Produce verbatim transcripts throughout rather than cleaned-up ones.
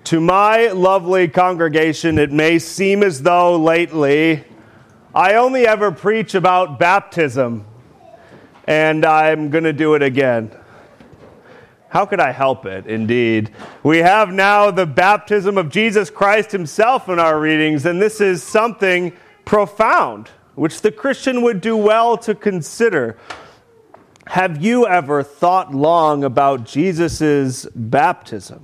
To my lovely congregation, it may seem as though lately I only ever preach about baptism, and I'm going to do it again. How could I help it, indeed? We have now the baptism of Jesus Christ himself in our readings, and this is something profound, which the Christian would do well to consider. Have you ever thought long about Jesus' baptism?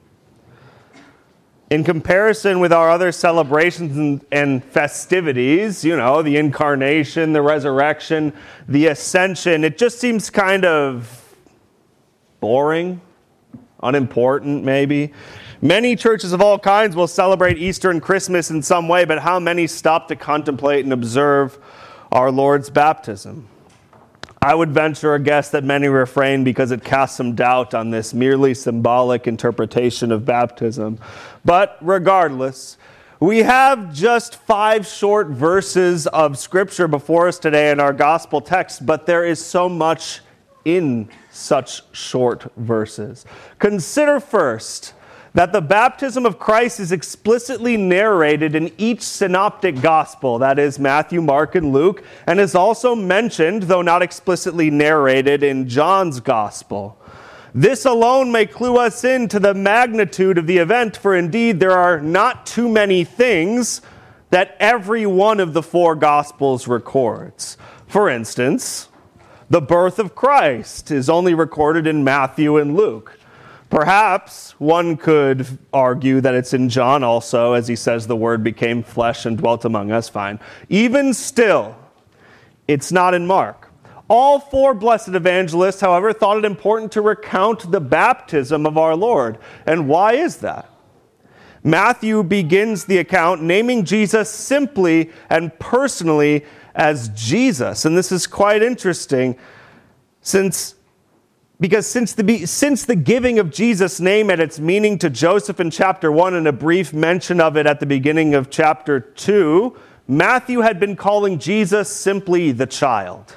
In comparison with our other celebrations and, and festivities, you know, the incarnation, the resurrection, the ascension, it just seems kind of boring, unimportant maybe. Many churches of all kinds will celebrate Easter and Christmas in some way, but how many stop to contemplate and observe our Lord's baptism? I would venture a guess that many refrain because it casts some doubt on this merely symbolic interpretation of baptism. But regardless, we have just five short verses of Scripture before us today in our gospel text, but there is so much in such short verses. Consider first that the baptism of Christ is explicitly narrated in each synoptic gospel, that is Matthew, Mark, and Luke, and is also mentioned, though not explicitly narrated, in John's gospel. This alone may clue us into the magnitude of the event, for indeed there are not too many things that every one of the four gospels records. For instance, the birth of Christ is only recorded in Matthew and Luke. Perhaps one could argue that it's in John also, as he says the Word became flesh and dwelt among us. Fine. Even still, it's not in Mark. All four blessed evangelists, however, thought it important to recount the baptism of our Lord. And why is that? Matthew begins the account naming Jesus simply and personally as Jesus. And this is quite interesting since Because since the, since the giving of Jesus' name and its meaning to Joseph in chapter one and a brief mention of it at the beginning of chapter two, Matthew had been calling Jesus simply the child.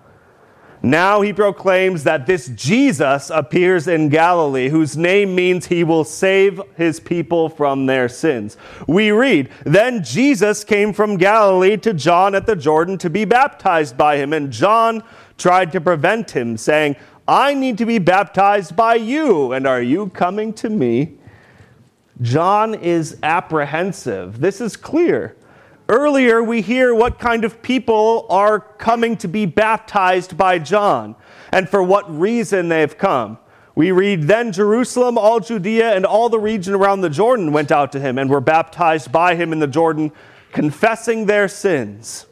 Now he proclaims that this Jesus appears in Galilee, whose name means he will save his people from their sins. We read, "Then Jesus came from Galilee to John at the Jordan to be baptized by him, and John tried to prevent him, saying, 'I need to be baptized by you, and are you coming to me?'" John is apprehensive. This is clear. Earlier, we hear what kind of people are coming to be baptized by John, and for what reason they've come. We read, "Then Jerusalem, all Judea, and all the region around the Jordan went out to him and were baptized by him in the Jordan, confessing their sins."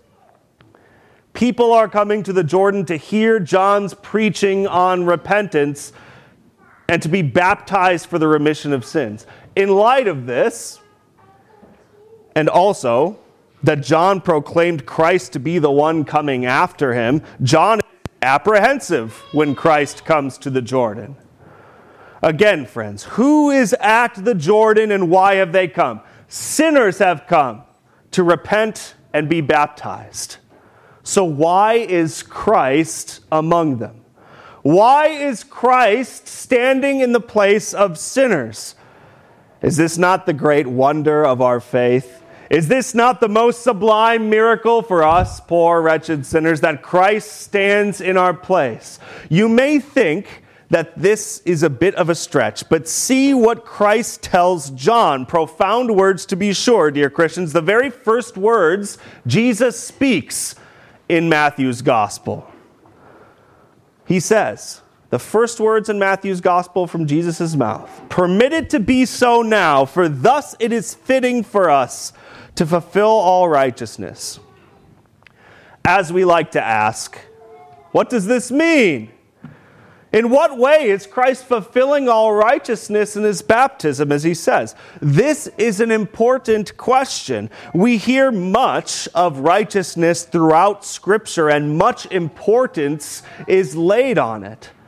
People are coming to the Jordan to hear John's preaching on repentance and to be baptized for the remission of sins. In light of this, and also that John proclaimed Christ to be the one coming after him, John is apprehensive when Christ comes to the Jordan. Again, friends, who is at the Jordan and why have they come? Sinners have come to repent and be baptized. So why is Christ among them? Why is Christ standing in the place of sinners? Is this not the great wonder of our faith? Is this not the most sublime miracle for us, poor, wretched sinners, that Christ stands in our place? You may think that this is a bit of a stretch, but see what Christ tells John. Profound words to be sure, dear Christians. The very first words Jesus speaks in Matthew's gospel. He says, the first words in Matthew's gospel from Jesus' mouth, "Permit it to be so now, for thus it is fitting for us to fulfill all righteousness." As we like to ask, what does this mean? In what way is Christ fulfilling all righteousness in his baptism, as he says? This is an important question. We hear much of righteousness throughout Scripture, and much importance is laid on it.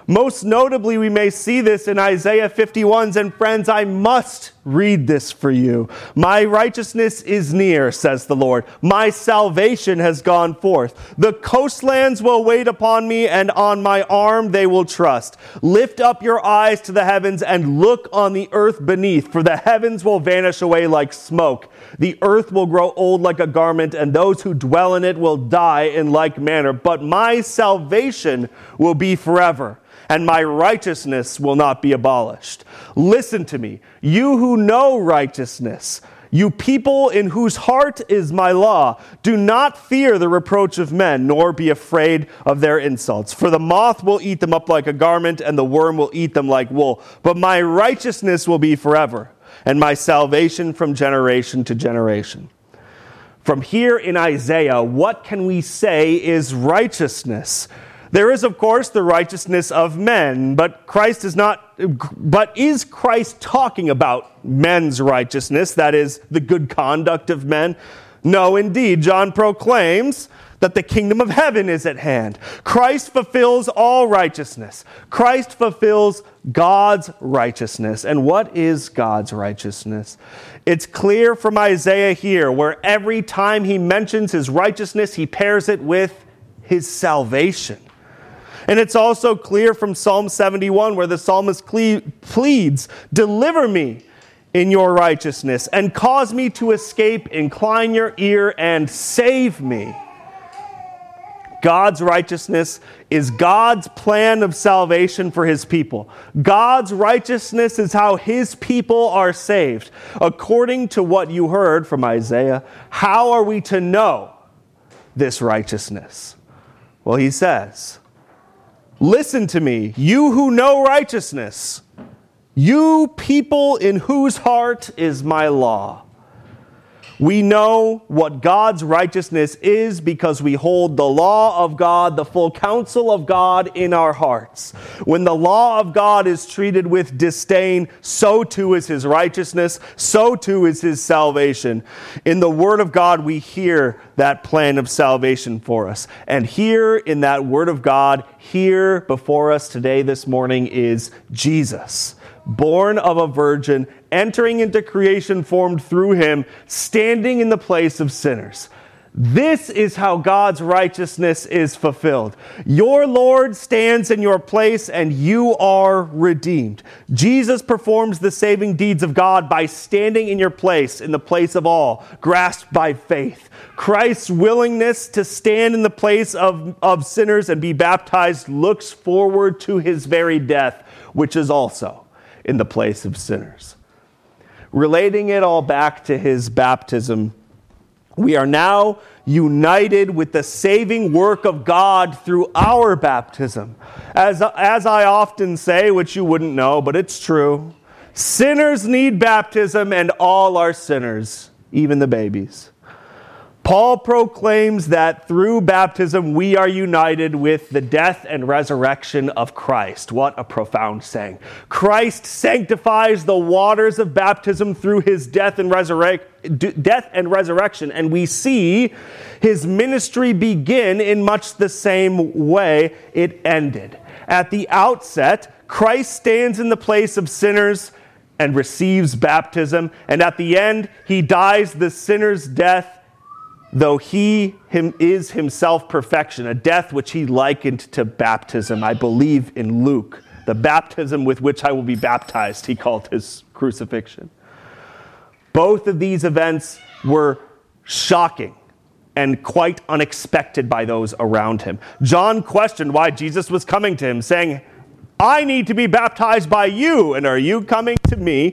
Most notably, we may see this in Isaiah fifty-one, and friends, I must read this for you. My righteousness is near, says the Lord. My salvation has gone forth. The coastlands will wait upon me, and on my arm they will trust. Lift up your eyes to the heavens and look on the earth beneath, for the heavens will vanish away like smoke. The earth will grow old like a garment, and those who dwell in it will die in like manner. But my salvation will be forever, and my righteousness will not be abolished. Listen to me, you who know righteousness, you people in whose heart is my law. Do not fear the reproach of men, nor be afraid of their insults. For the moth will eat them up like a garment, and the worm will eat them like wool. But my righteousness will be forever, and my salvation from generation to generation. From here in Isaiah, what can we say is righteousness? There is, of course, the righteousness of men, but Christ is not, but is Christ talking about men's righteousness, that is, the good conduct of men? No, indeed. John proclaims that the kingdom of heaven is at hand. Christ fulfills all righteousness. Christ fulfills God's righteousness. And what is God's righteousness? It's clear from Isaiah here, where every time he mentions his righteousness, he pairs it with his salvation. And it's also clear from Psalm seventy-one, where the psalmist cle- pleads, deliver me in your righteousness and cause me to escape. Incline your ear and save me. God's righteousness is God's plan of salvation for his people. God's righteousness is how his people are saved. According to what you heard from Isaiah, how are we to know this righteousness? Well, he says, listen to me, you who know righteousness, you people in whose heart is my law. We know what God's righteousness is because we hold the law of God, the full counsel of God in our hearts. When the law of God is treated with disdain, so too is his righteousness, so too is his salvation. In the Word of God, we hear that plan of salvation for us. And here in that Word of God, here before us today this morning is Jesus, born of a virgin, entering into creation formed through him, standing in the place of sinners. This is how God's righteousness is fulfilled. Your Lord stands in your place and you are redeemed. Jesus performs the saving deeds of God by standing in your place, in the place of all, grasped by faith. Christ's willingness to stand in the place of, of sinners and be baptized looks forward to his very death, which is also in the place of sinners. Relating it all back to his baptism, we are now united with the saving work of God through our baptism. As, as I often say, which you wouldn't know, but it's true, sinners need baptism, and all are sinners, even the babies. Paul proclaims that through baptism we are united with the death and resurrection of Christ. What a profound saying. Christ sanctifies the waters of baptism through his death and resurrect, death and resurrection, and we see his ministry begin in much the same way it ended. At the outset, Christ stands in the place of sinners and receives baptism, and at the end, he dies the sinner's death, though he him, is himself perfection, a death which he likened to baptism. I believe in Luke, the baptism with which I will be baptized, he called his crucifixion. Both of these events were shocking and quite unexpected by those around him. John questioned why Jesus was coming to him, saying, I need to be baptized by you, and are you coming to me?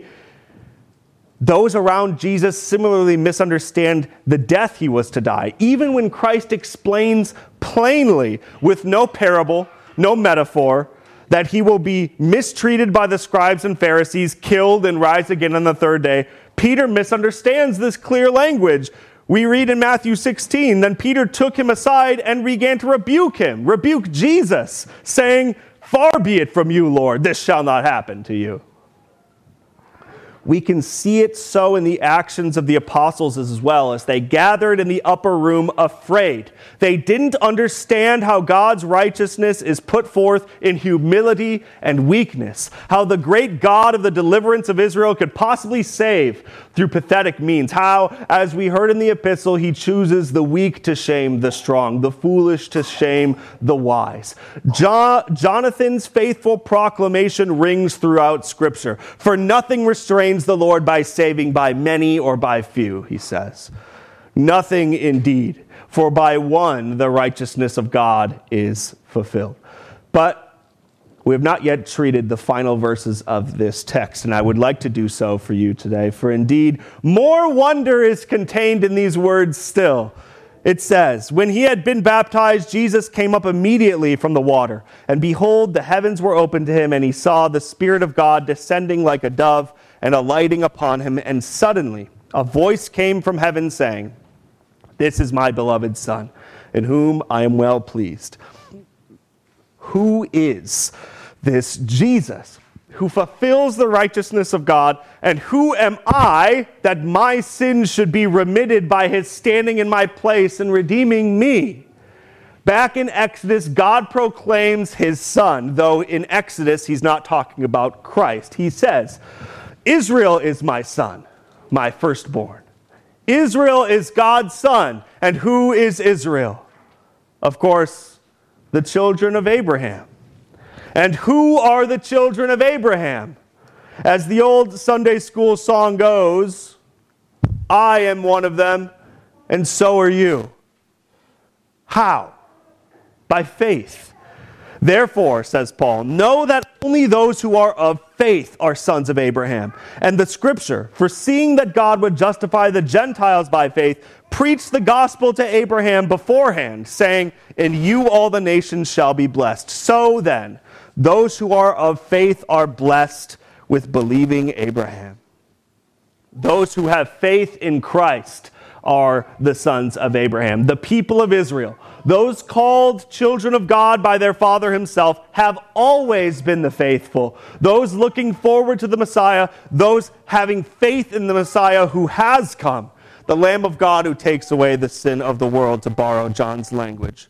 Those around Jesus similarly misunderstand the death he was to die, even when Christ explains plainly, with no parable, no metaphor, that he will be mistreated by the scribes and Pharisees, killed, and rise again on the third day. Peter misunderstands this clear language. We read in Matthew sixteen, then Peter took him aside and began to rebuke him, rebuke Jesus, saying, far be it from you, Lord, this shall not happen to you. We can see it so in the actions of the apostles as well, as they gathered in the upper room afraid. They didn't understand how God's righteousness is put forth in humility and weakness, how the great God of the deliverance of Israel could possibly save through pathetic means, how, as we heard in the epistle, he chooses the weak to shame the strong, the foolish to shame the wise. Jo- Jonathan's faithful proclamation rings throughout Scripture. For nothing restrains the Lord by saving by many or by few, he says. Nothing indeed, for by one the righteousness of God is fulfilled. But we have not yet treated the final verses of this text, and I would like to do so for you today. For indeed, more wonder is contained in these words still. It says, when he had been baptized, Jesus came up immediately from the water. And behold, the heavens were opened to him, and he saw the Spirit of God descending like a dove and alighting upon him. And suddenly a voice came from heaven saying, this is my beloved Son, in whom I am well pleased. Who is this Jesus who fulfills the righteousness of God? And who am I that my sins should be remitted by his standing in my place and redeeming me? Back in Exodus, God proclaims his Son, though in Exodus he's not talking about Christ. He says, Israel is my son, my firstborn. Israel is God's son. And who is Israel? Of course, the children of Abraham. And who are the children of Abraham? As the old Sunday school song goes, I am one of them, and so are you. How? By faith. Therefore, says Paul, know that only those who are of faith are sons of Abraham. And the Scripture, foreseeing that God would justify the Gentiles by faith, preached the gospel to Abraham beforehand, saying, in you all the nations shall be blessed. So then, those who are of faith are blessed with believing Abraham. Those who have faith in Christ are the sons of Abraham. The people of Israel, those called children of God by their Father himself, have always been the faithful. Those looking forward to the Messiah, those having faith in the Messiah who has come, the Lamb of God who takes away the sin of the world, to borrow John's language.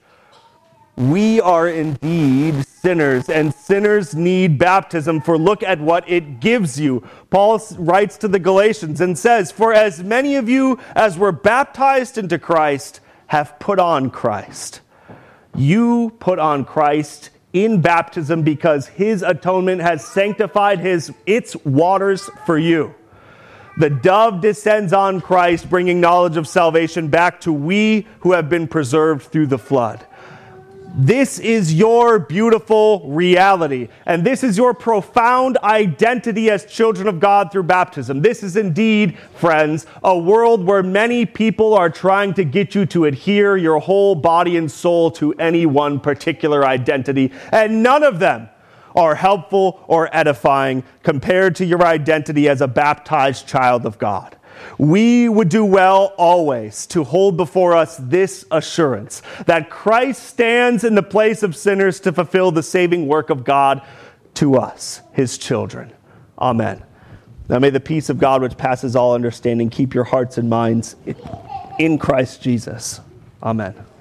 We are indeed sinners, and sinners need baptism, for look at what it gives you. Paul writes to the Galatians and says, for as many of you as were baptized into Christ have put on Christ. You put on Christ in baptism because his atonement has sanctified his its waters for you. The dove descends on Christ, bringing knowledge of salvation back to we who have been preserved through the flood. This is your beautiful reality, and this is your profound identity as children of God through baptism. This is indeed, friends, a world where many people are trying to get you to adhere your whole body and soul to any one particular identity, and none of them are helpful or edifying compared to your identity as a baptized child of God. We would do well always to hold before us this assurance that Christ stands in the place of sinners to fulfill the saving work of God to us, his children. Amen. Now may the peace of God, which passes all understanding, keep your hearts and minds in Christ Jesus. Amen.